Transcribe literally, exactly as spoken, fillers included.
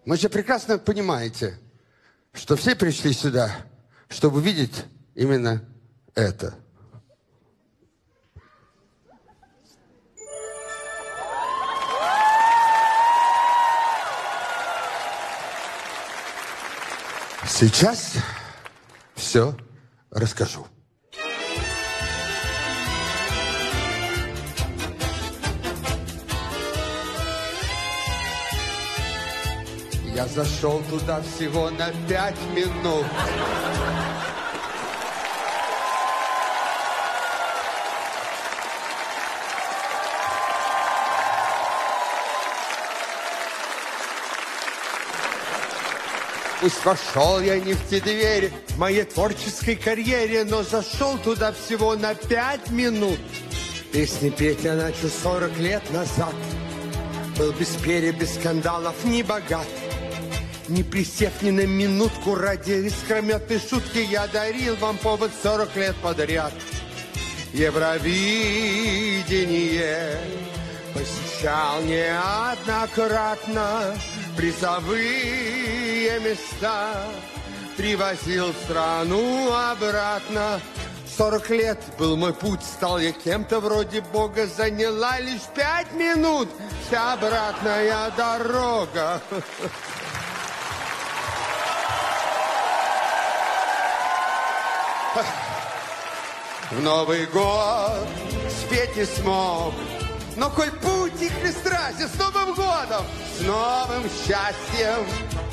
Вы же прекрасно понимаете, что все пришли сюда, чтобы видеть именно это. Сейчас все расскажу. Я зашел туда всего на пять минут. Пусть вошел я не в те двери в моей творческой карьере, но зашел туда всего на пять минут. Песни петь я начал сорок лет назад. Был без перья, без скандалов, не богат. Не присев ни на минутку ради искрометной шутки, я дарил вам повод сорок лет подряд. Евровидение посещал неоднократно, призовые места привозил в страну обратно. Сорок лет был мой путь, стал я кем-то вроде Бога, заняла лишь пять минут вся обратная дорога. В Новый год спеть не смог, но коль путь их не страсен, с Новым годом, с новым счастьем